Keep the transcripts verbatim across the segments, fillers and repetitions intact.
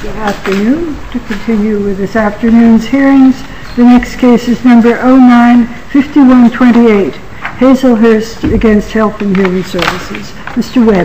Good afternoon. To continue with this afternoon's hearings, the next case is number oh nine, fifty-one twenty-eight, Hazelhurst against Health and Human Services. Mister Webb.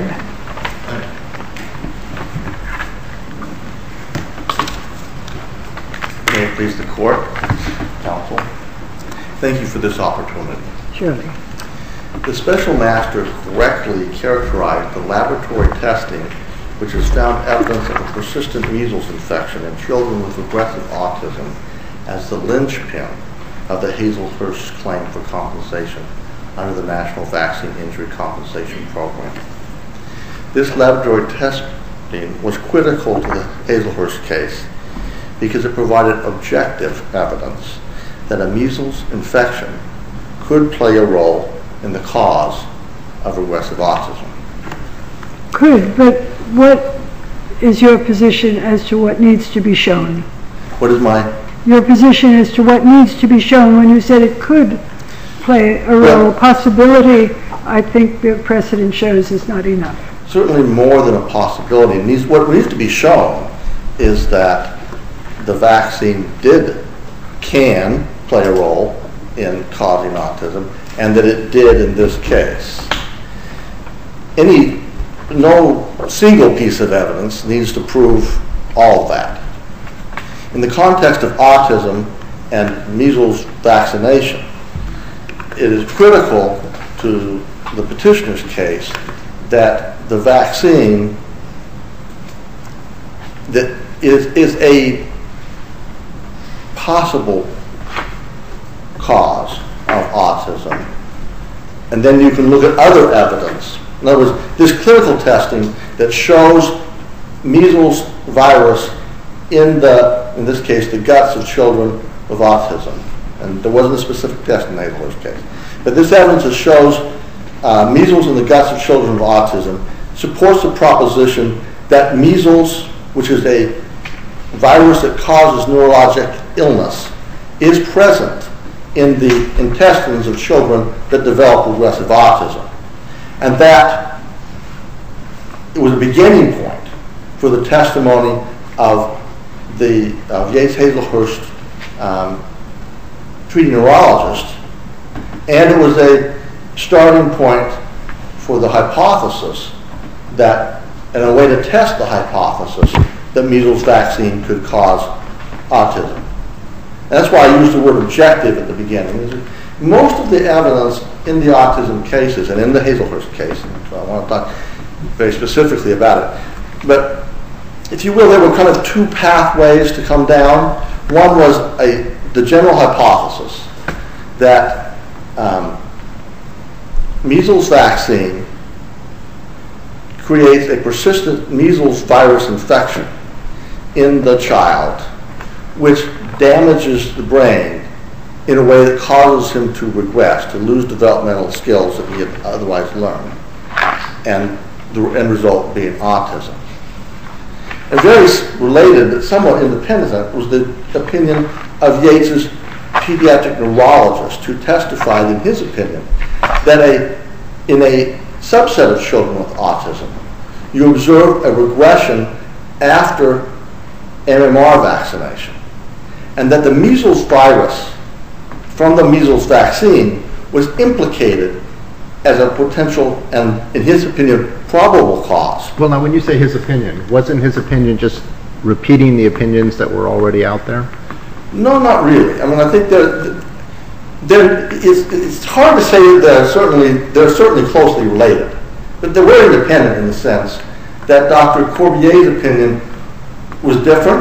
May it please the court, counsel. Thank you for this opportunity. Surely. The special master correctly characterized the laboratory testing which has found evidence of a persistent measles infection in children with aggressive autism as the linchpin of the Hazelhurst claim for compensation under the National Vaccine Injury Compensation Program. This laboratory testing was critical to the Hazelhurst case because it provided objective evidence that a measles infection could play a role in the cause of aggressive autism. Could, but what is your position as to what needs to be shown? What is my? Your position as to what needs to be shown when you said it could play a role. Well, possibility, I think the precedent shows, is not enough. Certainly more than a possibility. It needs, what needs to be shown is that the vaccine did, can play a role in causing autism, and that it did in this case. Any, no single piece of evidence needs to prove all of that. In the context of autism and measles vaccination, it is critical to the petitioner's case that the vaccine that is, is a possible cause of autism. And then you can look at other evidence. In other words, this clinical testing that shows measles virus in the, in this case, the guts of children with autism. And there wasn't a specific test in the Hazelhurst case. But this evidence that shows uh, measles in the guts of children with autism supports the proposition that measles, which is a virus that causes neurologic illness, is present in the intestines of children that develop aggressive autism. And that it was a beginning point for the testimony of the of Yates Hazelhurst um, treating neurologist, and it was a starting point for the hypothesis that, and a way to test the hypothesis that measles vaccine could cause autism. And that's why I used the word objective at the beginning. Most of the evidence in the autism cases, and in the Hazelhurst case, so I want to talk very specifically about it, but if you will, there were kind of two pathways to come down. One was a, the general hypothesis that um, measles vaccine creates a persistent measles virus infection in the child, which damages the brain in a way that causes him to regress, to lose developmental skills that he had otherwise learned, and the end result being autism. And very related, but somewhat independent, was the opinion of Yates's pediatric neurologist, who testified in his opinion that a, in a subset of children with autism, you observe a regression after M M R vaccination, and that the measles virus from the measles vaccine was implicated as a potential and, in his opinion, probable cause. Well, now, when you say his opinion, wasn't his opinion just repeating the opinions that were already out there? No, not really. I mean, I think they're, they're, it's, it's hard to say that they're certainly, they're certainly closely related, but they were independent in the sense that Doctor Corbier's opinion was different.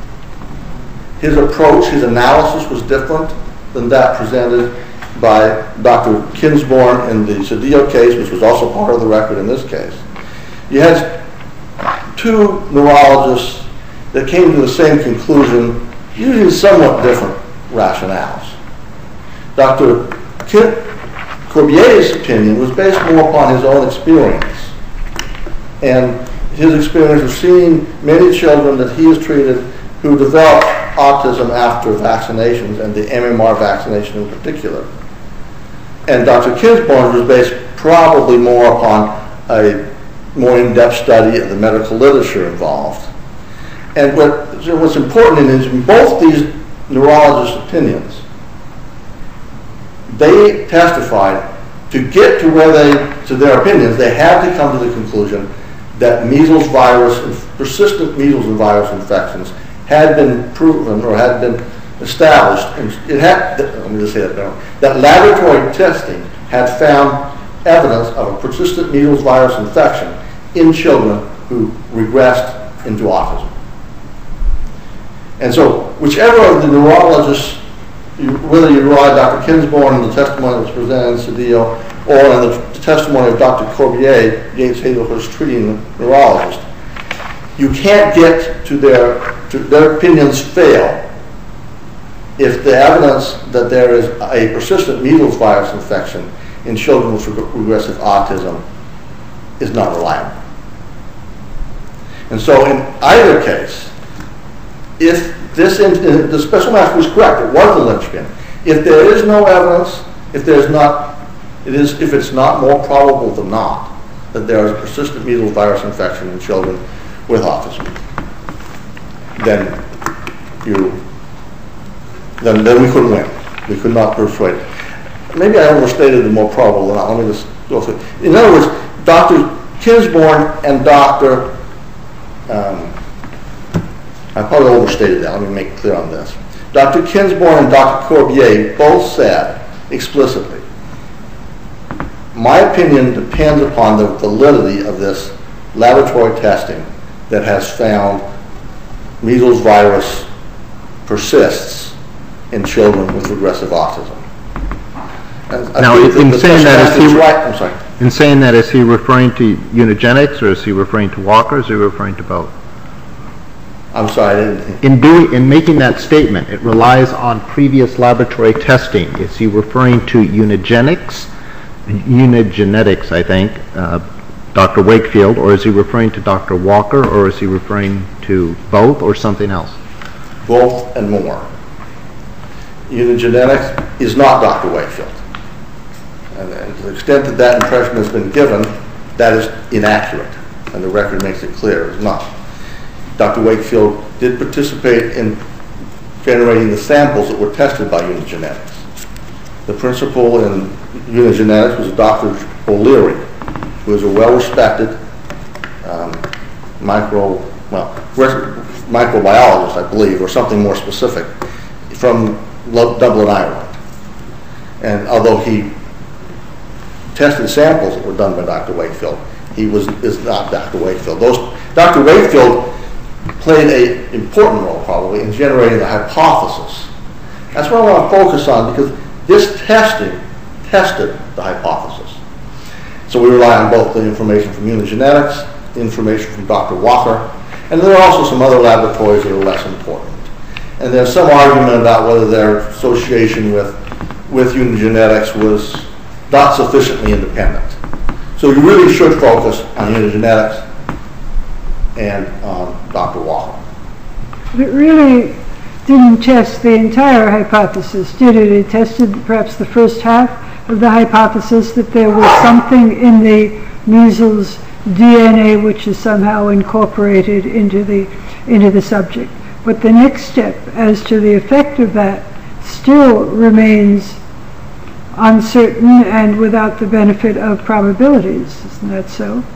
His approach, his analysis was different than that presented by Doctor Kinsborn in the Cedillo case, which was also part of the record in this case. You had two neurologists that came to the same conclusion, using somewhat different rationales. Doctor Corbier's opinion was based more upon his own experience, and his experience of seeing many children that he has treated who developed autism after vaccinations, and the M M R vaccination in particular. And Doctor Kinsborn was based probably more upon a more in-depth study of the medical literature involved. And what, so what's important is in both these neurologists' opinions, they testified to get to where they, to their opinions, they had to come to the conclusion that measles virus, persistent measles and virus infections had been proven or had been established. And it had, let me just say that now, that laboratory testing had found evidence of a persistent measles virus infection in children who regressed into autism. And so, whichever of the neurologists, you, whether you rely on Doctor Kinsborn and the testimony that was presented in Cedillo, or in the testimony of Doctor Corbier, Yates Hazelhurst treating neurologist, you can't get to their, to their opinions fail if the evidence that there is a persistent measles virus infection in children with regressive autism is not reliable. And so in either case, if this, in, in, the special master was correct, it was the linchpin. If there is no evidence, if there's not, it is, if it's not more probable than not that there is a persistent measles virus infection in children with autism, then you, then, then we couldn't win. We could not persuade. Maybe I overstated the more probable than not. Let me just go through. In other words, Doctor Kinsborn and Doctor Um, I probably overstated that. Let me make it clear on this. Doctor Kinsborn and Doctor Corbier both said explicitly, my opinion depends upon the validity of this laboratory testing that has found measles virus persists in children with regressive autism. And now, in the saying that, is he, right, I'm sorry. in saying that, is he referring to Unigenics, or is he referring to Walker, or is he referring to both? I'm sorry, I didn't. In doing, in making that statement, it relies on previous laboratory testing. Is he referring to Unigenics, Unigenetics, I think, uh, Doctor Wakefield, or is he referring to Doctor Walker, or is he referring to both, or something else? Both and more. Unigenetics is not Doctor Wakefield. And to the extent that that impression has been given, that is inaccurate, and the record makes it clear it's not. Doctor Wakefield did participate in generating the samples that were tested by Unigenetics. The principal in Unigenetics was Doctor O'Leary, who is a well-respected um, micro, well, microbiologist, I believe, or something more specific, from Dublin, Ireland. And although he tested samples that were done by Doctor Wakefield, he was is not Doctor Wakefield. Those Doctor Wakefield played an important role, probably, in generating the hypothesis. That's what I want to focus on, because this testing tested the hypothesis. So we rely on both the information from Unigenetics, the information from Doctor Walker, and there are also some other laboratories that are less important. And there's some argument about whether their association with, with Unigenetics was not sufficiently independent. So you really should focus on Unigenetics and um, Doctor Walker. It really didn't test the entire hypothesis, did it? It tested perhaps the first half of the hypothesis that there was something in the measles D N A which is somehow incorporated into the into the subject. But the next step as to the effect of that still remains uncertain and without the benefit of probabilities. Isn't that so?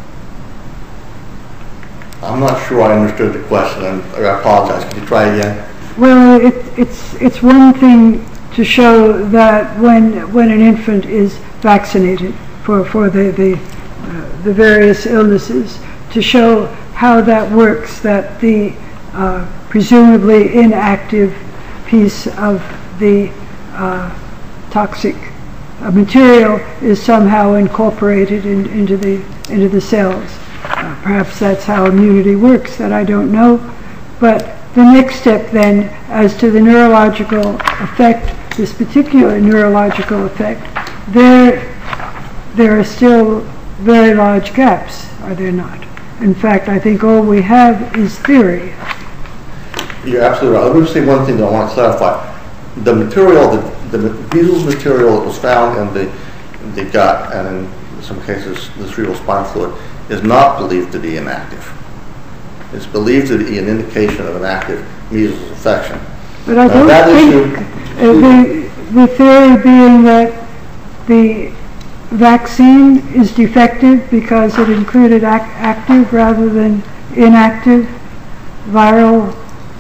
I'm not sure I understood the question. I'm, I apologize. Could you try again? Well, it, it's it's one thing to show that when when an infant is vaccinated for for the the, uh, the various illnesses, to show how that works, that the uh, presumably inactive piece of the uh, toxic uh, material is somehow incorporated in, into the into the cells. Uh, perhaps that's how immunity works, that I don't know. But the next step then, as to the neurological effect, this particular neurological effect, there, there are still very large gaps, are there not? In fact, I think all we have is theory. You're absolutely right. Let me just say one thing that I want to clarify. The material, the, the measles material that was found in the, the gut, and in some cases the cerebral spinal fluid, is not believed to be inactive. It's believed to be an indication of an active measles infection. But I Now, don't that think, issue- uh, the, the theory being that the vaccine is defective because it included ac active rather than inactive viral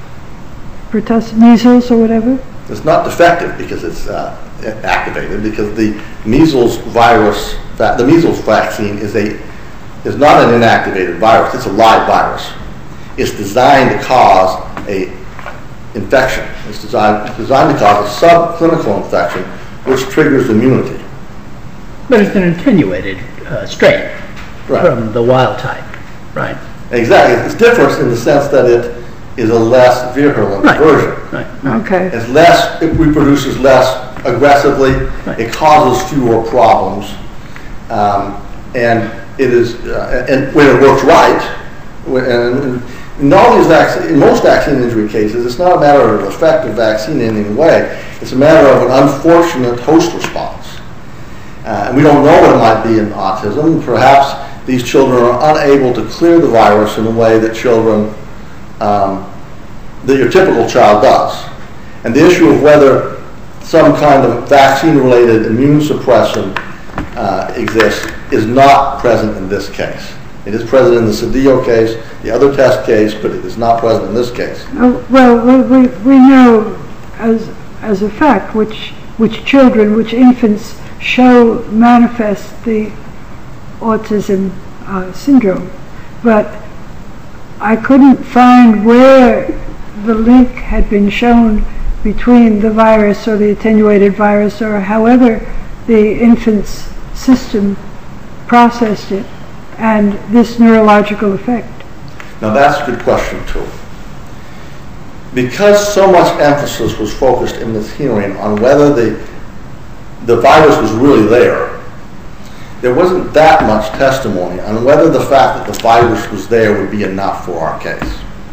pertussis, measles or whatever? It's not defective because it's uh, activated, because the measles virus, va the measles vaccine is a is not an inactivated virus. It's a live virus. It's designed to cause a infection. It's designed designed to cause a subclinical infection, which triggers immunity. But it's an attenuated uh, strain Right. from the wild type, right? Exactly. It's different in the sense that it is a less virulent Right. version. Right. right. Okay. It's less, it reproduces less aggressively, Right. it causes fewer problems, um, and it is, uh, and when it works right, when- and in all these vaccine, in most vaccine injury cases, it's not a matter of an effective vaccine in any way, it's a matter of an unfortunate host response. Uh, and we don't know what it might be in autism. Perhaps these children are unable to clear the virus in a way that children, um, that your typical child does. And the issue of whether some kind of vaccine-related immune suppression uh, exists is not present in this case. It is present in the Cedillo case, the other test case, but it is not present in this case. Oh, well, we, we, we know as, as a fact which, which children, which infants show, manifest the autism uh, syndrome. But I couldn't find where the link had been shown between the virus or the attenuated virus or however the infant's system processed it and this neurological effect. Now that's a good question too. Because so much emphasis was focused in this hearing on whether the, the virus was really there, there wasn't that much testimony on whether the fact that the virus was there would be enough for our case.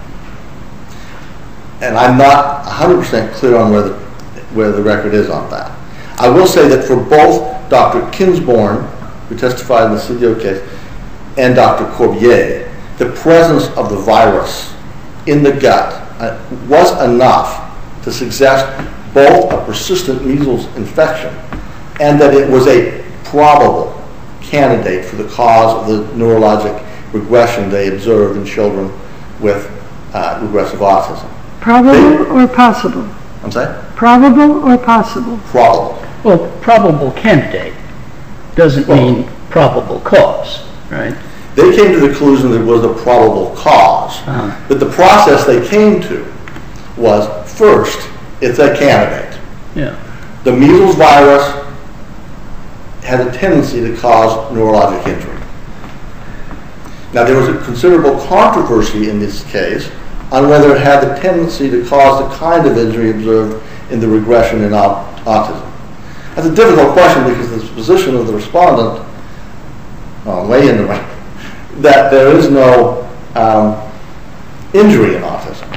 And I'm not one hundred percent clear on where the, where the record is on that. I will say that for both Doctor Kinsborn, who testified in the Cedillo case, and Doctor Corbier, the presence of the virus in the gut uh, was enough to suggest both a persistent measles infection and that it was a probable candidate for the cause of the neurologic regression they observed in children with uh, regressive autism. Probable They- or possible? I'm sorry? Probable or possible? Probable. Well, probable candidate doesn't Well- mean probable cause, right? They came to the conclusion that it was a probable cause. Uh-huh. But the process they came to was, first, it's a candidate. Yeah. The measles virus has a tendency to cause neurologic injury. Now, there was a considerable controversy in this case on whether it had the tendency to cause the kind of injury observed in the regression in au- autism. That's a difficult question because the position of the respondent, well, way in the way, that there is no um, injury in autism.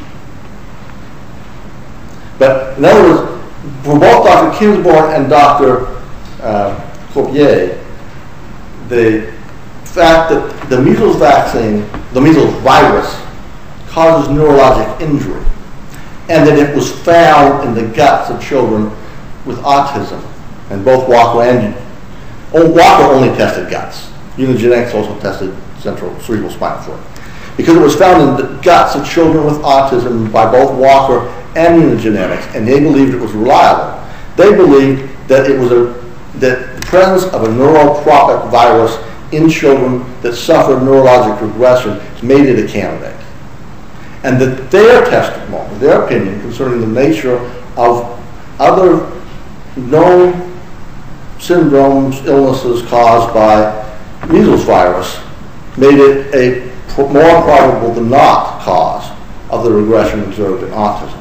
But in other words, for both Doctor Kinsborn and Doctor Uh, Corbier, the fact that the measles vaccine, the measles virus, causes neurologic injury, and that it was found in the guts of children with autism, and both Walker and oh, Walker only tested guts. Unigenetics also tested central cerebral spinal fluid. Because it was found in the guts of children with autism by both Walker and Unigenetics, and they believed it was reliable. They believed that it was a that the presence of a neurotropic virus in children that suffered neurologic regression made it a candidate. And that their testimony, their opinion concerning the nature of other known syndromes, illnesses caused by measles virus made it a pr- more probable than not cause of the regression observed in autism.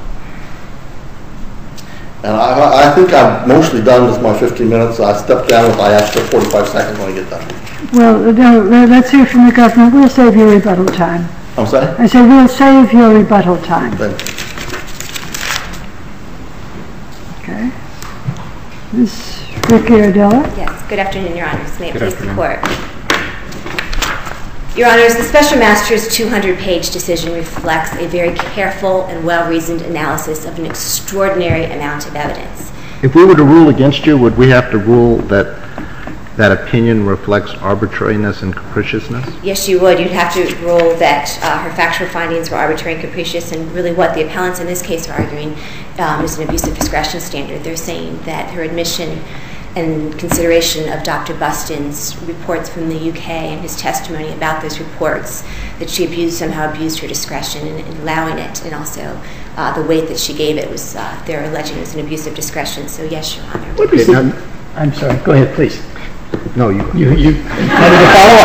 And I, I think I'm mostly done with my fifteen minutes. I step down if I ask for forty-five seconds when I get done. Well, no, let's hear from the government. We'll save your rebuttal time. I'm sorry? I said we'll save your rebuttal time. Thank you. Okay. Miz Ricciardella? Yes, good afternoon, Your Honors. May it Good please the afternoon. Court. Your Honors, the Special Master's two hundred page decision reflects a very careful and well-reasoned analysis of an extraordinary amount of evidence. If we were to rule against you, would we have to rule that that opinion reflects arbitrariness and capriciousness? Yes, you would. You'd have to rule that uh, her factual findings were arbitrary and capricious, and really what the appellants in this case are arguing um, is an abuse of discretion standard. They're saying that her admission and consideration of Doctor Buston's reports from the U K and his testimony about those reports, that she abused, somehow abused her discretion in, in allowing it, and also uh, the weight that she gave it was, uh, they're alleging was an abuse of discretion. So yes, Your Honor. Okay, now, I'm sorry. Go ahead, please. No, you. You, you wanted to follow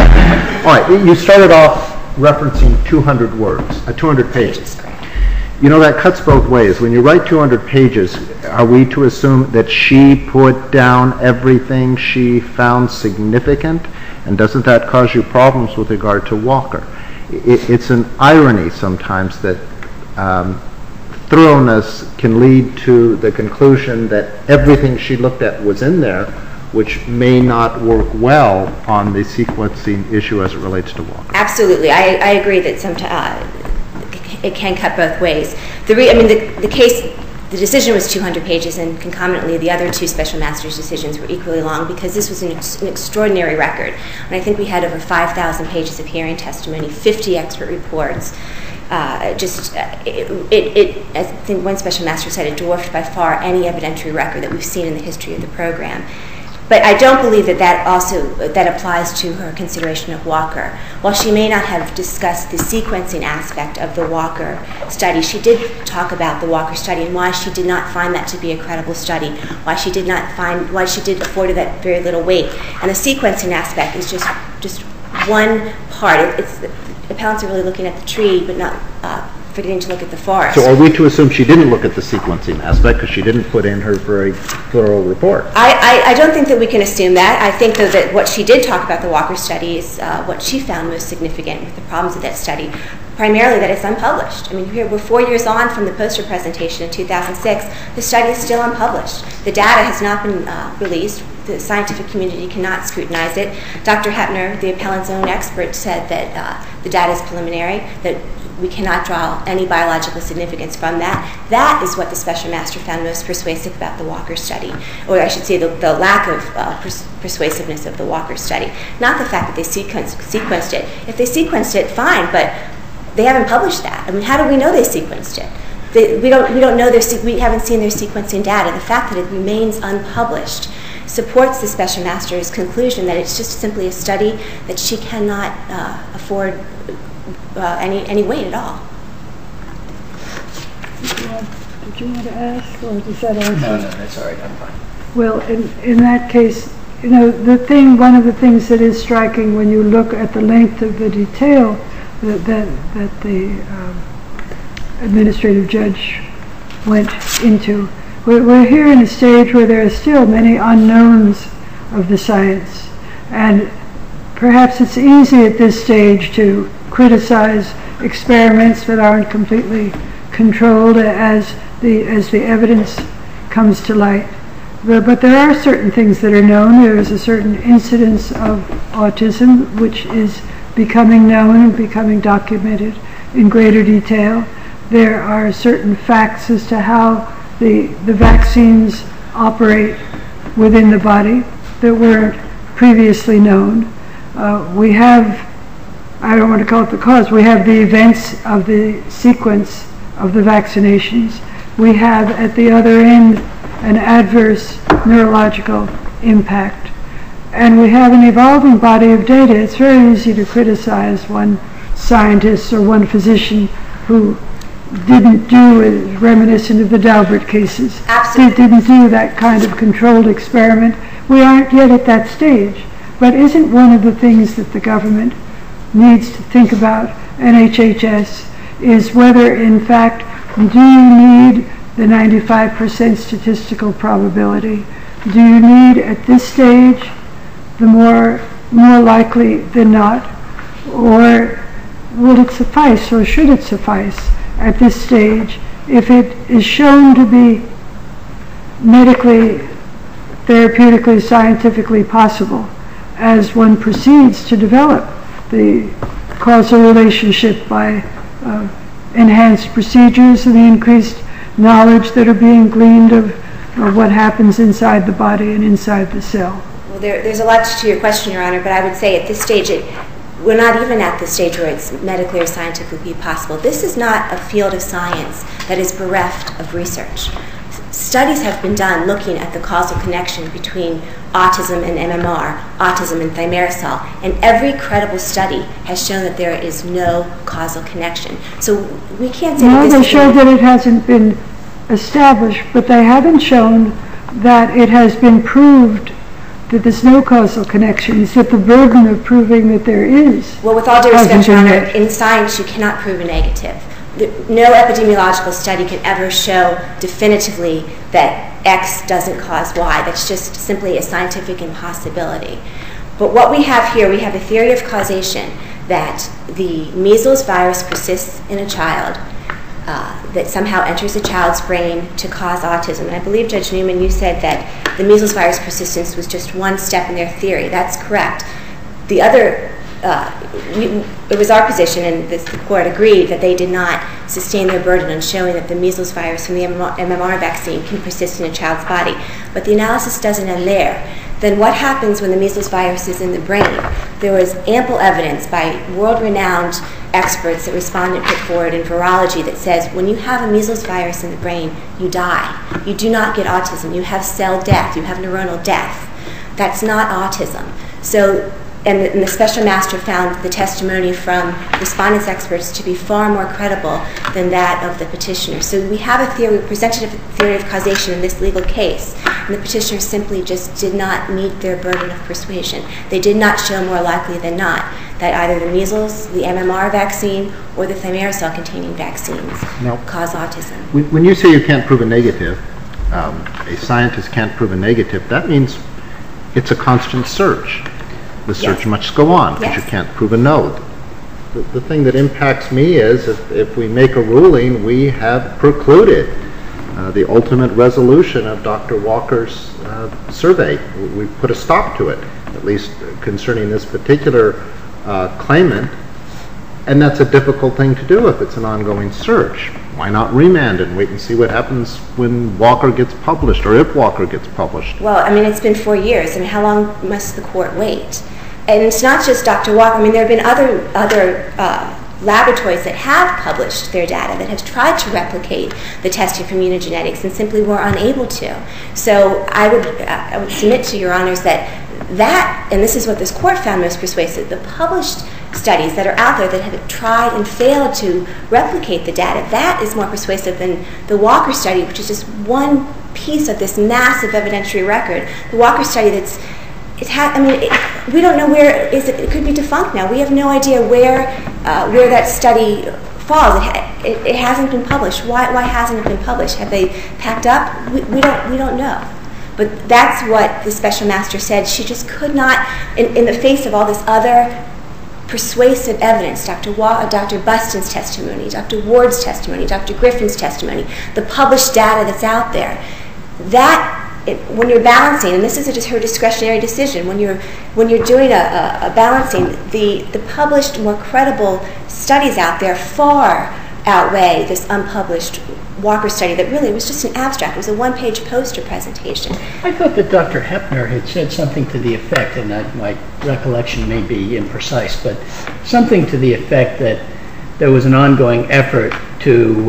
up. All right, you started off referencing two hundred words, uh, two hundred pages. You know, that cuts both ways. When you write two hundred pages, are we to assume that she put down everything she found significant? And doesn't that cause you problems with regard to Walker? It, it's an irony sometimes that um, thoroughness can lead to the conclusion that everything she looked at was in there, which may not work well on the sequencing issue as it relates to Walker. Absolutely. I, I agree that sometimes uh, it can cut both ways. The re- I mean, the, the case, the decision was two hundred pages, and concomitantly the other two special master's decisions were equally long because this was an, ex- an extraordinary record. And I think we had over five thousand pages of hearing testimony, fifty expert reports. Uh, just, uh, it, it, it, I think one special master said it dwarfed by far any evidentiary record that we've seen in the history of the program. But I don't believe that that also that applies to her consideration of Walker. While she may not have discussed the sequencing aspect of the Walker study, she did talk about the Walker study and why she did not find that to be a credible study, why she did not find, why she did afford it that very little weight. And the sequencing aspect is just just one part. It, it's the appellants are really looking at the tree, but not uh, forgetting to look at the forest. So are we to assume she didn't look at the sequencing aspect because she didn't put in her very thorough report? I, I, I don't think that we can assume that. I think, though, that what she did talk about the Walker study is uh, what she found most significant with the problems of that study, primarily that it's unpublished. I mean, here we're four years on from the poster presentation in two thousand six. The study is still unpublished. The data has not been uh, released. The scientific community cannot scrutinize it. Doctor Hepner, the appellant's own expert, said that uh, the data is preliminary, that we cannot draw any biological significance from that. That is what the special master found most persuasive about the Walker study, or I should say the, the lack of uh, pers- persuasiveness of the Walker study. Not the fact that they sequenced, sequenced it. If they sequenced it, fine, but they haven't published that. I mean, how do we know they sequenced it? They, we don't. We don't know their. We haven't seen their sequencing data. The fact that it remains unpublished supports the special master's conclusion that it's just simply a study that she cannot uh, afford uh, any any weight at all. Did you, want, did you want to ask, or does that answer? No, no, that's all right. I'm fine. Well, in in that case, you know, the thing. One of the things that is striking when you look at the length of the detail that that, that the um, administrative judge went into. We're, we're here in a stage where there are still many unknowns of the science, and perhaps it's easy at this stage to criticize experiments that aren't completely controlled as the as the evidence comes to light. But, but there are certain things that are known. There is a certain incidence of autism which is becoming known and becoming documented in greater detail. There are certain facts as to how the the vaccines operate within the body that weren't previously known. Uh, we have, I don't want to call it the cause, we have the events of the sequence of the vaccinations. We have at the other end an adverse neurological impact. And we have an evolving body of data. It's very easy to criticize one scientist or one physician who didn't do it, reminiscent of the Daubert cases. Absolutely. They didn't do that kind of controlled experiment. We aren't yet at that stage. But isn't one of the things that the government needs to think about, N H H S, is whether in fact do you need the ninety-five percent statistical probability? Do you need at this stage the more more likely than not? Or will it suffice, or should it suffice at this stage if it is shown to be medically, therapeutically, scientifically possible as one proceeds to develop the causal relationship by uh, enhanced procedures and the increased knowledge that are being gleaned of, of what happens inside the body and inside the cell? Well, there, there's a lot to your question, Your Honor, but I would say at this stage, it, we're not even at the stage where it's medically or scientifically possible. This is not a field of science that is bereft of research. Studies have been done looking at the causal connection between autism and M M R, autism and thimerosal, and every credible study has shown that there is no causal connection. So we can't say no, that this they is show that it hasn't been established, but they haven't shown that it has been proved that there's no causal connection. It's that the burden of proving that there is. Well, with all due respect, Your hasn't been Honor, met. in science you cannot prove a negative. The- No epidemiological study can ever show definitively that X doesn't cause Y. That's just simply a scientific impossibility. But what we have here, we have a theory of causation that the measles virus persists in a child, uh, that somehow enters a child's brain to cause autism. And I believe, Judge Newman, you said that the measles virus persistence was just one step in their theory. That's correct. The other, uh, we, it was our position, and this, the court agreed, that they did not sustain their burden on showing that the measles virus from the M M R vaccine can persist in a child's body. But the analysis doesn't end there. Then what happens when the measles virus is in the brain? There was ample evidence by world-renowned experts that responded put forward in virology that says when you have a measles virus in the brain, you die. You do not get autism. You have cell death. You have neuronal death. That's not autism. So, and the, and the special master found the testimony from respondents' experts to be far more credible than that of the petitioner. So we have a theory, we presented a theory of causation in this legal case, and the petitioner simply just did not meet their burden of persuasion. They did not show more likely than not that either the measles, the M M R vaccine, or the thimerosal-containing vaccines No. cause autism. When when you say you can't prove a negative, um, a scientist can't prove a negative, that means it's a constant search. The search Yes. must go on, because Yes. you can't prove a no. The, the thing that impacts me is if, if we make a ruling, we have precluded uh, the ultimate resolution of Doctor Walker's uh, survey. We, we put a stop to it, at least concerning this particular uh, claimant, and that's a difficult thing to do if it's an ongoing search. Why not remand and wait and see what happens when Walker gets published, or if Walker gets published? Well, I mean, it's been four years. I mean, how long must the court wait? And it's not just Doctor Walker. I mean, there have been other other uh, laboratories that have published their data that have tried to replicate the testing from Unigenetics and simply were unable to. So I would I would submit to Your Honors that that, and this is what this court found most persuasive, the published studies that are out there that have tried and failed to replicate the data, that is more persuasive than the Walker study, which is just one piece of this massive evidentiary record. The Walker study that's It ha- I mean, it, we don't know where is it. It could be defunct now. We have no idea where uh, where that study falls. It, ha- it, it hasn't been published. Why? Why hasn't it been published? Have they packed up? We, we don't. We don't know. But that's what the special master said. She just could not, in, in the face of all this other persuasive evidence, Doctor Wa- Doctor Buston's testimony, Doctor Ward's testimony, Doctor Griffin's testimony, the published data that's out there, that. It, when you're balancing, and this is a, her discretionary decision, when you're when you're doing a, a, a balancing, the, the published, more credible studies out there far outweigh this unpublished Walker study that really was just an abstract. It was a one-page poster presentation. I thought that Doctor Hepner had said something to the effect, and I, my recollection may be imprecise, but something to the effect that there was an ongoing effort to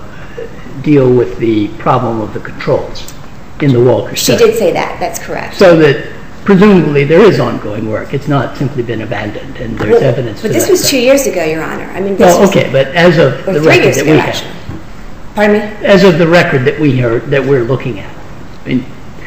uh, deal with the problem of the controls in the Walker She study. did say that. That's correct. So that presumably there is ongoing work. It's not simply been abandoned, and there's Well, evidence But to this that was effect. two years ago, Your Honor. I mean, this Well, was, okay, but as of or the three record years that ago, we actually. have, Pardon me? as of the record that we heard, that we're looking at, I mean,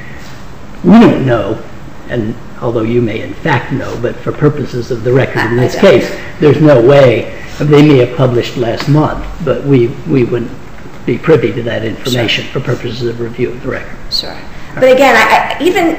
we don't know, and although you may in fact know, but for purposes of the record in I- I this don't. case, there's no way. They may have published last month, but we we wouldn't be privy to that information for purposes of review of the record. Sure. But again, I, I, even,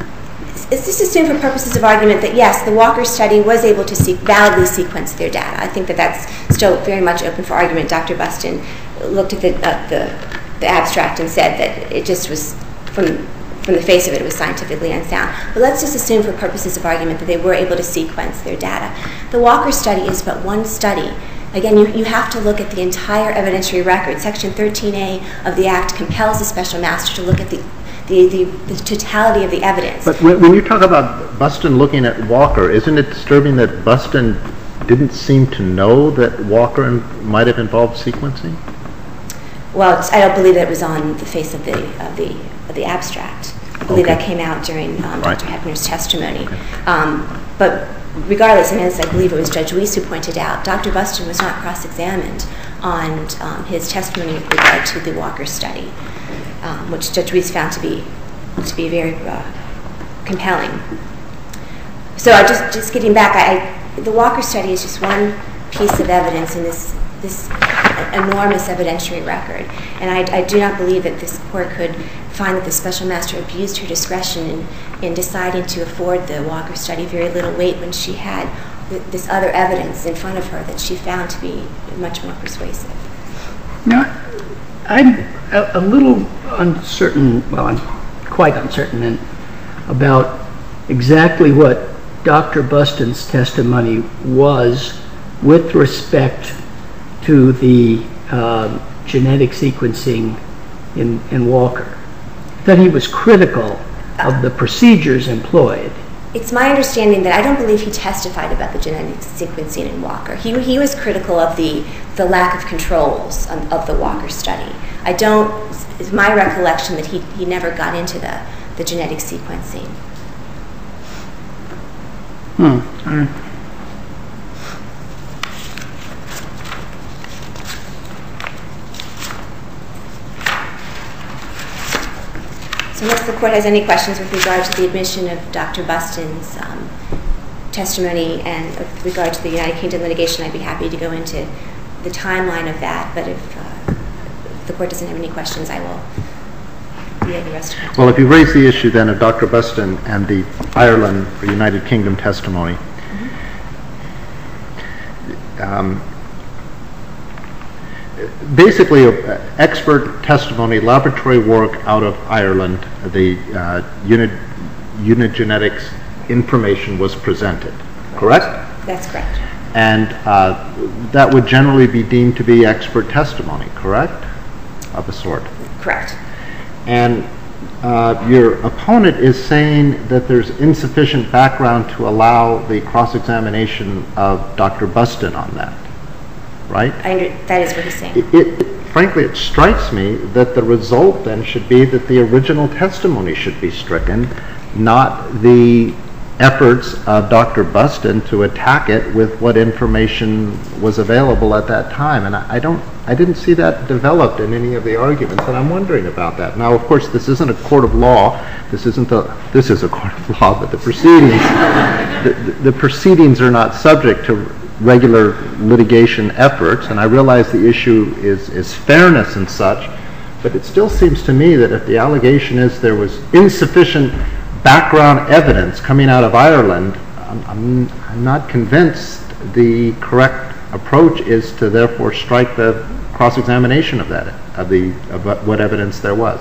is this assumed for purposes of argument that, yes, the Walker study was able to see, validly sequence their data. I think that that's still very much open for argument. Doctor Buston looked at the, uh, the, the abstract and said that it just was, from from the face of it, it was scientifically unsound. But let's just assume for purposes of argument that they were able to sequence their data. The Walker study is but one study. Again, you, you have to look at the entire evidentiary record. Section thirteen A of the Act compels the special master to look at the The, the, the totality of the evidence. But when, when you talk about Buston looking at Walker, isn't it disturbing that Buston didn't seem to know that Walker might have involved sequencing? Well, I don't believe that it was on the face of the of the of the abstract. I believe Okay. that came out during um, Right. Doctor Heppner's testimony. Okay. Um, but regardless, and as I believe it was Judge Weiss who pointed out, Doctor Buston was not cross-examined on um, his testimony with regard to the Walker study, um, which Judge Weiss found to be to be very uh, compelling. So I just just getting back, I, the Walker study is just one piece of evidence in this this enormous evidentiary record, and I, I do not believe that this court could find that the special master abused her discretion in, in deciding to afford the Walker study very little weight when she had this other evidence in front of her that she found to be much more persuasive. Now, I'm a, a little uncertain, well, I'm quite uncertain in, about exactly what Doctor Buston's testimony was with respect to the uh, genetic sequencing in, in Walker. That he was critical of the procedures employed. It's my understanding that I don't believe he testified about the genetic sequencing in Walker. He, he was critical of the, the lack of controls of, of the Walker study. I don't, it's my recollection that he, he never got into the, the genetic sequencing. Hmm. All right. So unless the court has any questions with regard to the admission of Doctor Buston's um, testimony and with regard to the United Kingdom litigation, I'd be happy to go into the timeline of that. But if, uh, if the court doesn't have any questions, I will yield the rest of it. Well, if you raise the issue then of Doctor Buston and the Ireland or United Kingdom testimony, mm-hmm. um, basically, uh, expert testimony, laboratory work out of Ireland, the uh, unit, unigenetics information was presented, correct? That's correct. And uh, that would generally be deemed to be expert testimony, correct? Of a sort. Correct. And uh, your opponent is saying that there's insufficient background to allow the cross-examination of Doctor Buston on that. Right? I under, that is what he's saying. It, it, frankly, it strikes me that the result then should be that the original testimony should be stricken, not the efforts of Doctor Buston to attack it with what information was available at that time. And I, I don't, I didn't see that developed in any of the arguments, and I'm wondering about that. Now, of course, this isn't a court of law. This isn't the. This is a court of law, but the proceedings, the, the, the proceedings are not subject to regular litigation efforts, and I realize the issue is, is fairness and such, but it still seems to me that if the allegation is there was insufficient background evidence coming out of Ireland, I'm, I'm, I'm not convinced the correct approach is to therefore strike the cross-examination of that, of the of what evidence there was.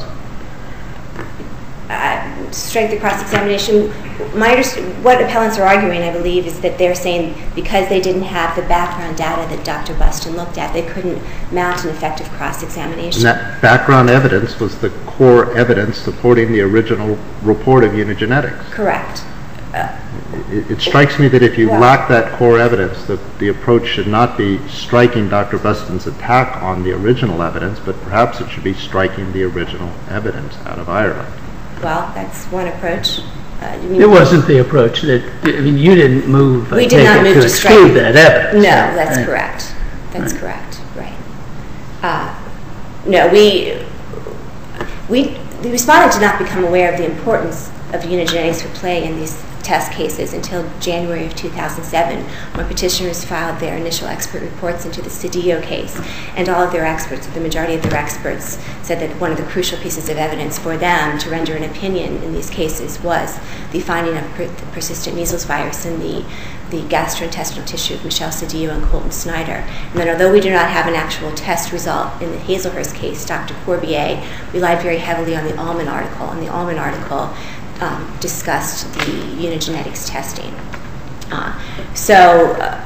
Uh, strike the cross-examination. My underst- what appellants are arguing, I believe, is that they're saying because they didn't have the background data that Doctor Buston looked at, they couldn't mount an effective cross-examination. And that background evidence was the core evidence supporting the original report of unigenetics. Correct. Uh, it, it strikes me that if you well, lack that core evidence, that the approach should not be striking Doctor Buston's attack on the original evidence, but perhaps it should be striking the original evidence out of Ireland. Well, that's one approach. Uh, you mean It wasn't the approach that, I mean, you didn't move, I we take did not it, move to to exclude strike. that evidence. No, that's Right. correct. That's Right. correct. Right. Uh, no, we we the respondent did not become aware of the importance of unigenetics would play in these test cases until January of two thousand seven, when petitioners filed their initial expert reports into the Cedillo case, and all of their experts, the majority of their experts, said that one of the crucial pieces of evidence for them to render an opinion in these cases was the finding of per- the persistent measles virus in the the gastrointestinal tissue of Michelle Cedillo and Colton Snyder. And then although we do not have an actual test result in the Hazelhurst case, Doctor Corbier relied very heavily on the Allman article, and the Allman article um, discussed the unigenetics testing. Uh, so, uh,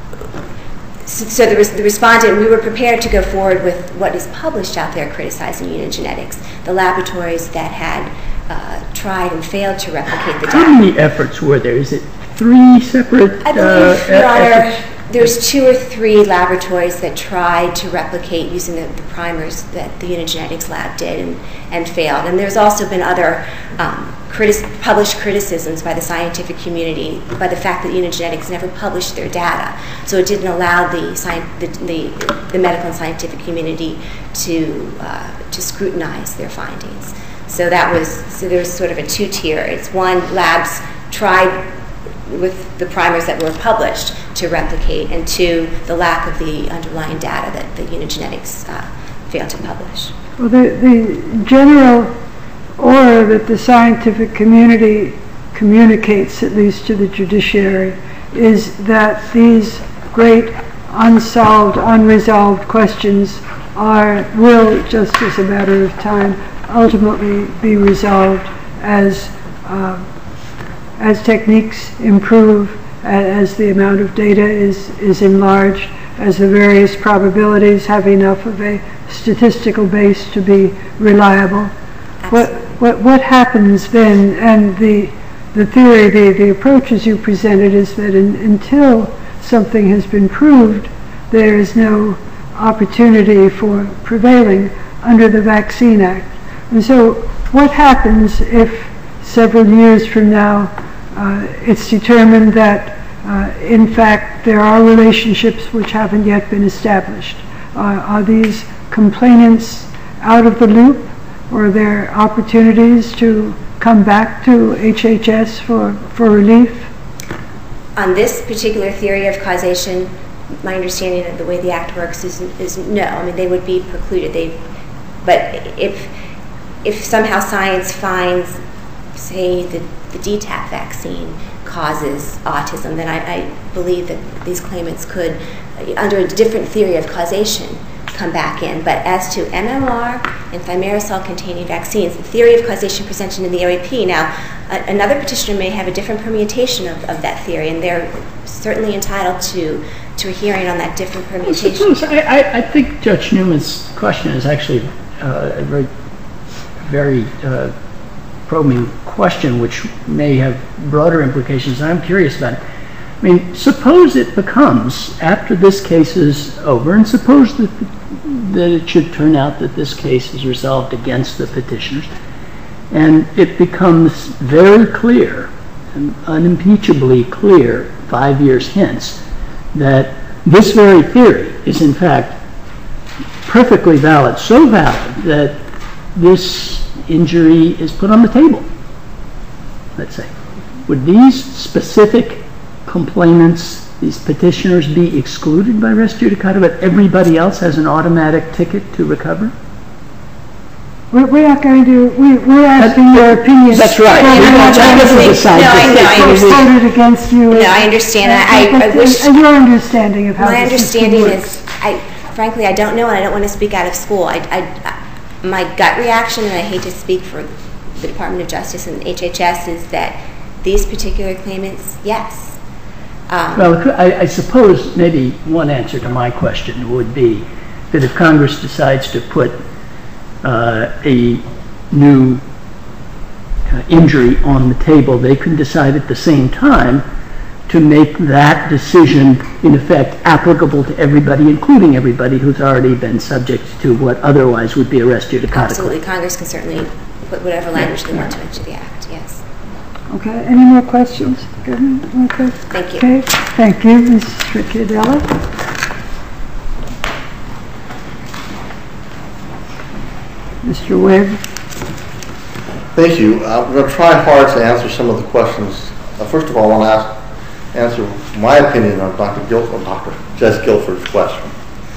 so, so the, res the respondent, we were prepared to go forward with what is published out there criticizing unigenetics, the laboratories that had uh, tried and failed to replicate the data. How many efforts were there? Is it three separate I believe, uh, Your Honor, efforts? there's two or three laboratories that tried to replicate using the, the primers that the Unigenetics lab did and, and failed. And there's also been other um, critis published criticisms by the scientific community by the fact that Unigenetics never published their data. So it didn't allow the, sci the, the, the medical and scientific community to, uh, to scrutinize their findings. So that was, so there's sort of a two-tier. It's one, labs tried with the primers that were published to replicate, and two, the lack of the underlying data that the Unigenetics uh, failed to publish. Well, the, the general aura that the scientific community communicates, at least to the judiciary, is that these great unsolved, unresolved questions are, will, just as a matter of time, ultimately be resolved as uh, as techniques improve, as the amount of data is, is enlarged, as the various probabilities have enough of a statistical base to be reliable. What, what, what happens then, and the, the theory, the, the approaches you presented is that in, until something has been proved, there is no opportunity for prevailing under the Vaccine Act. And so what happens if several years from now uh, it's determined that uh, in fact there are relationships which haven't yet been established? Uh, are these complainants out of the loop, or are there opportunities to come back to H H S for, for relief? On this particular theory of causation, my understanding of the way the Act works is, is no. I mean, they would be precluded. They, but if, if somehow science finds, say, the, the D TAP vaccine causes autism, then I, I believe that these claimants could, under a different theory of causation, come back in. But as to M M R and thimerosal-containing vaccines, the theory of causation presented in the O A P, now, a, another petitioner may have a different permutation of, of that theory, and they're certainly entitled to, to a hearing on that different permutation. I, suppose, I, I, I think Judge Newman's question is actually uh, a very, very uh, probing question, which may have broader implications. I'm curious about it. I mean, suppose it becomes, after this case is over, and suppose that, that it should turn out that this case is resolved against the petitioners, and it becomes very clear, and unimpeachably clear, five years hence, that this very theory is in fact perfectly valid, so valid that this injury is put on the table, let's say. Would these specific complainants, these petitioners, be excluded by res judicata, but everybody else has an automatic ticket to recover? We're, we're not going to, we, we're asking your opinion. That's right. No, We're not I going to think- decide no, I this. know, I It's understand. voted against you. No, I understand. I, I, I wish And your understanding of how my the system understanding works. is, I frankly I don't know, and I don't want to speak out of school. I, I, my gut reaction, and I hate to speak for the Department of Justice and H H S, is that these particular claimants, yes. Um, Well, I, I suppose maybe one answer to my question would be that if Congress decides to put uh, a new uh, injury on the table, they can decide at the same time to make that decision, in effect, applicable to everybody, including everybody who's already been subject to what otherwise would be a res judicata claim. absolutely, Congress can certainly put whatever language they want to into the Act, yes. Okay, any more questions? Good. More questions? Thank you. Okay, thank you, Miz Ricciardella. Mister Webb. Thank you. I'm going to try hard to answer some of the questions. Uh, first of all, I want to ask, answer my opinion on Doctor Guilford, Doctor Judge Guilford's question.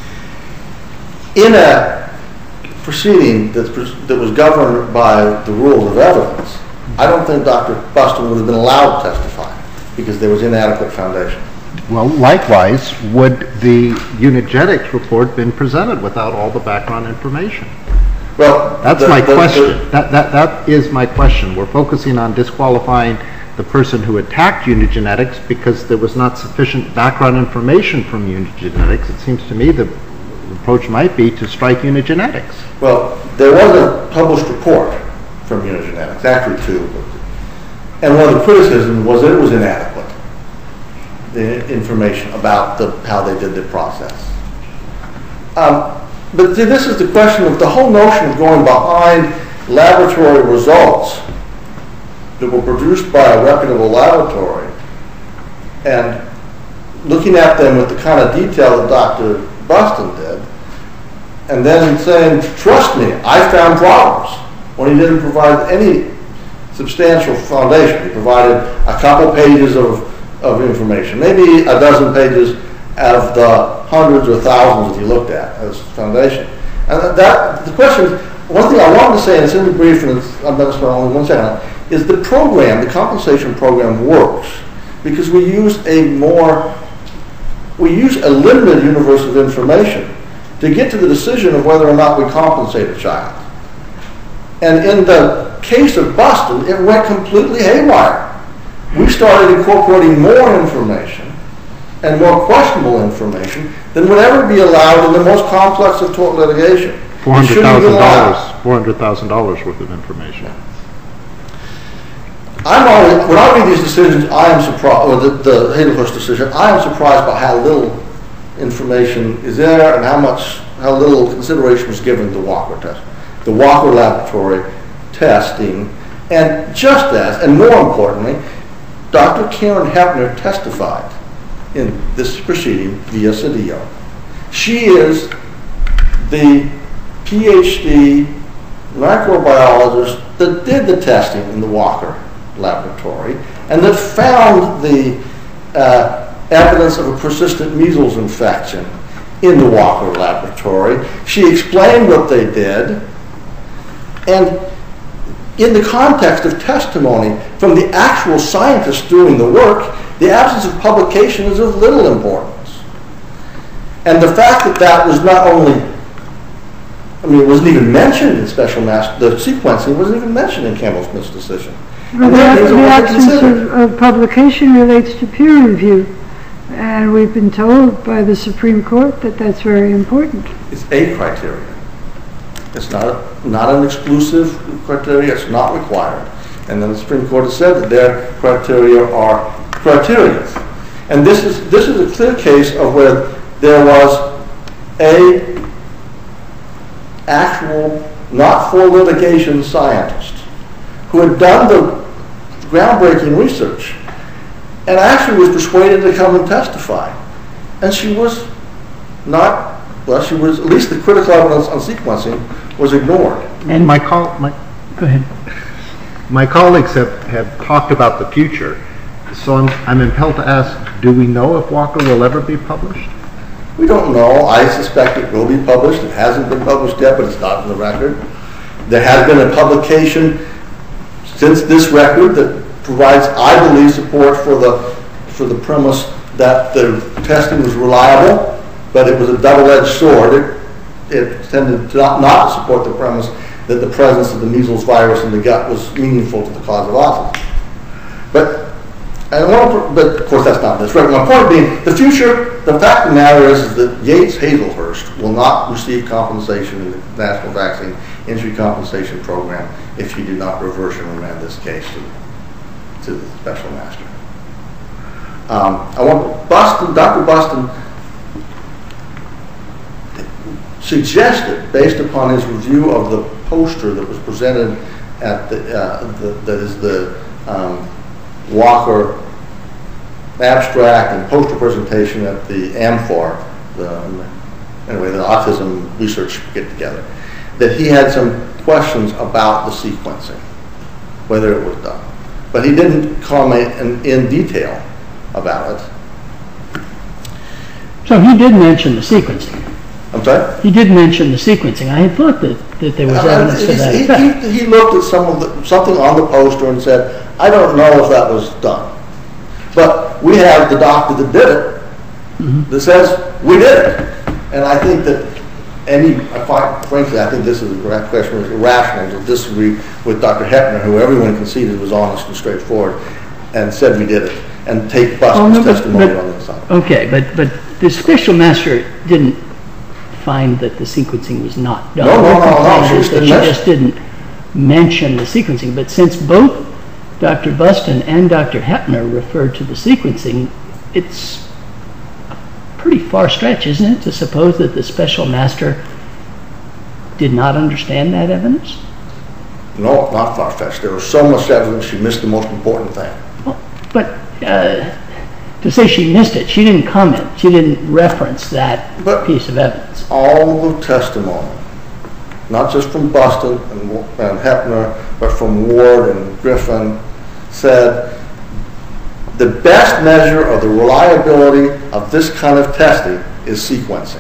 In a proceeding that's, that was governed by the rules of evidence, I don't think Doctor Buston would have been allowed to testify. because there was inadequate foundation. Well, likewise, would the Unigenics report been presented without all the background information? Well, That's the, my the, question. the, that, that, that is my question. We're focusing on disqualifying the person who attacked Unigenetics because there was not sufficient background information from Unigenetics. It seems to me the approach might be to strike Unigenetics. Well, there was a published report from Unigenetics, actually two, and one of the criticisms was that it was inadequate, the information about the, how they did the process. Um, but see, this is the question of the whole notion of going behind laboratory results that were produced by a reputable laboratory and looking at them with the kind of detail that Doctor Buston did, and then saying, trust me, I found problems, when he didn't provide any substantial foundation. He provided a couple pages of, of information, maybe a dozen pages out of the hundreds or thousands that he looked at as foundation. And that, the question, one thing I wanted to say, and it's in the brief, and it's, I'm going to spend only one second on it, is the program, the compensation program works because we use a more, we use a limited universe of information to get to the decision of whether or not we compensate a child. And in the case of Buston, it went completely haywire. We started incorporating more information and more questionable information than would ever be allowed in the most complex of tort litigation. four hundred thousand dollars four hundred thousand dollars worth of information. I'm always, when I read these decisions, I am surprised, or the, the Hazelhurst decision, I am surprised by how little information is there and how much, how little consideration was given to the Walker test, the Walker laboratory testing, and just as, and more importantly, Doctor Karen Hepner testified in this proceeding via Cedillo. She is the PhD microbiologist that did the testing in the Walker laboratory and that found the uh, evidence of a persistent measles infection in the Walker laboratory. She explained what they did, and in the context of testimony from the actual scientists doing the work, the absence of publication is of little importance. And the fact that that was not only, I mean, it wasn't even mentioned in Special Master, the sequencing wasn't even mentioned in Campbell-Smith's decision. Well, the, the absence of, of publication relates to peer review, and we've been told by the Supreme Court that that's very important. It's a criteria. It's not a, not an exclusive criteria. It's not required. And then the Supreme Court has said that their criteria are criteria. And this is this is a clear case of where there was a actual, not for litigation scientist who had done the groundbreaking research and actually was persuaded to come and testify. And she was not, well, she was, at least the critical evidence on sequencing was ignored. And my, col- my, Go ahead. my colleagues have, have talked about the future, so I'm, I'm impelled to ask, do we know if Walker will ever be published? We don't know. I suspect it will be published. It hasn't been published yet, but it's not in the record. There has been a publication since this record that provides, I believe, support for the for the premise that the testing was reliable, but it was a double-edged sword. It, it tended to not, not to support the premise that the presence of the measles virus in the gut was meaningful to the cause of autism. But I want to, but of course that's not this record. My point being, the future, the fact of the matter is, is that Yates Hazelhurst will not receive compensation in the National Vaccine Injury Compensation Program if you do not reverse and remand this case to, to the special master. Um, I want Buston, Doctor Buston suggested, based upon his review of the poster that was presented at the, uh, the that is the um, Walker abstract and poster presentation at the AMFAR, the, anyway, the autism research get together, that he had some questions about the sequencing, whether it was done. But he didn't comment in, in detail about it. So he did mention the sequencing. I'm sorry? He did mention the sequencing. I had thought that, that there was Uh, evidence to that he, effect. he, he looked at some of the, something on the poster and said, I don't know if that was done. But we have the doctor that did it Mm-hmm. that says we did it. And I think that any, I find, frankly, I think this is a question of irrational to disagree with Doctor Hepner, who everyone conceded was honest and straightforward, and said we did it, and take Buston's Oh, no, but- testimony but- on the side. Okay, but, but the special master didn't find that the sequencing was not done. No, no, Her no, no, complaint she is that didn't She mention- just didn't mention the sequencing, but since both Doctor Buston and Doctor Hepner referred to the sequencing, it's a pretty far stretch, isn't it, to suppose that the special master did not understand that evidence? No, not far-fetched. There was so much evidence she missed the most important thing. Well, but uh, to say she missed it, she didn't comment, she didn't reference that But- piece of evidence. All the testimony, not just from Buston and, and Hepner, but from Ward and Griffin, said the best measure of the reliability of this kind of testing is sequencing.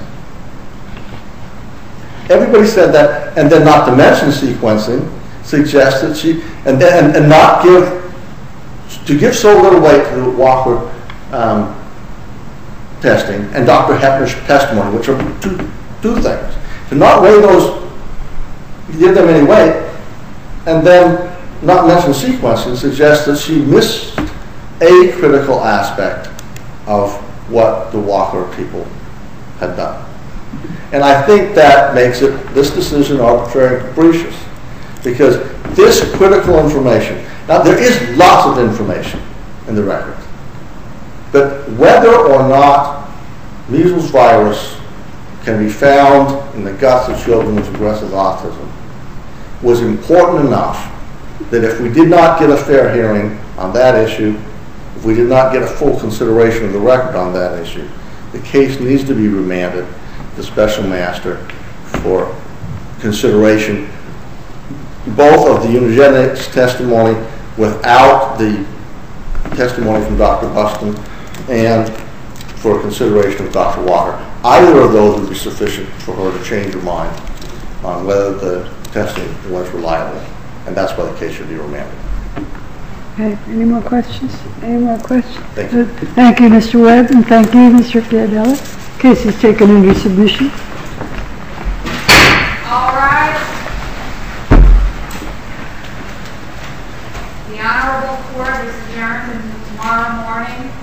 Everybody said that, and then not to mention sequencing suggests that she, and then and not give, to give so little weight to the Walker um, testing and Doctor Hepner's testimony, which are two, two things. To not weigh those, give them any weight, and then not mention sequencing suggests that she missed a critical aspect of what the Walker people had done. And I think that makes it, this decision, arbitrary and capricious, because this critical information, now there is lots of information in the record, but whether or not measles virus can be found in the guts of children with aggressive autism was important enough that if we did not get a fair hearing on that issue, if we did not get a full consideration of the record on that issue, the case needs to be remanded to the special master for consideration, both of the eugenics testimony without the testimony from Doctor Buston and for consideration of Doctor Walker. Either of those would be sufficient for her to change her mind on whether the testing was reliable, and that's why the case should be remanded. Okay, any more questions? Any more questions? Thank you. Uh, Thank you, Mister Webb, and thank you, Mister Fiadella. Case is taken under submission. All rise. The Honorable Court is adjourned until tomorrow morning,